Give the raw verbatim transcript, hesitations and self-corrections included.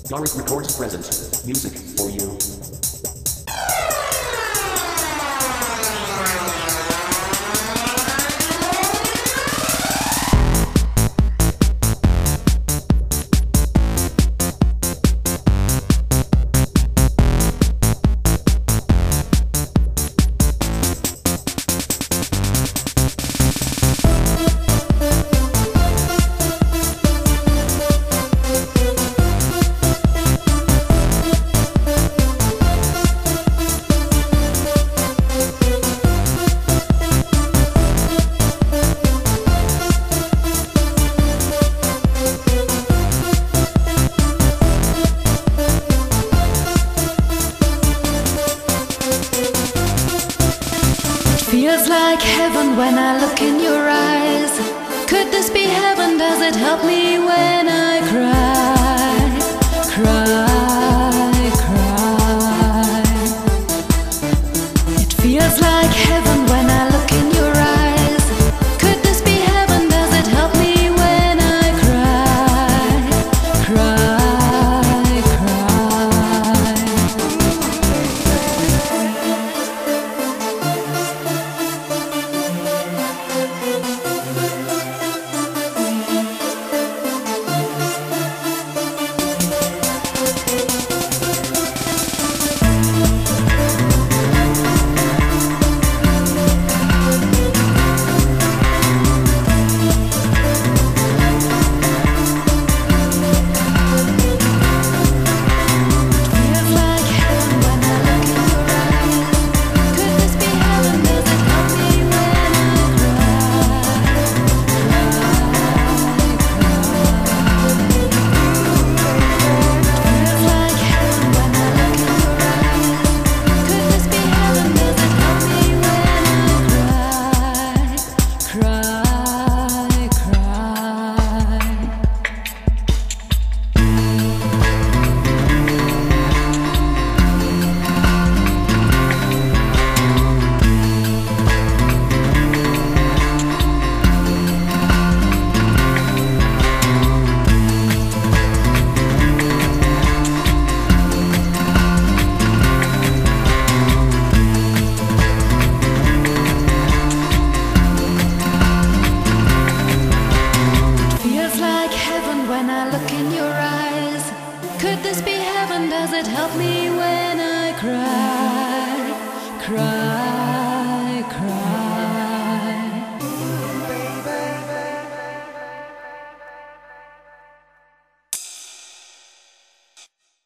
Gareth Records present. Music for you. Feels like heaven when I look in your eyes. Could this be heaven? Does it help me when I cry? Cry, cry. It feels like heaven when I look in your eyes. Could this be heaven? Does it help me when I cry? Cry, cry. When I look in your eyes, could this be heaven? Does it help me when I cry? Cry.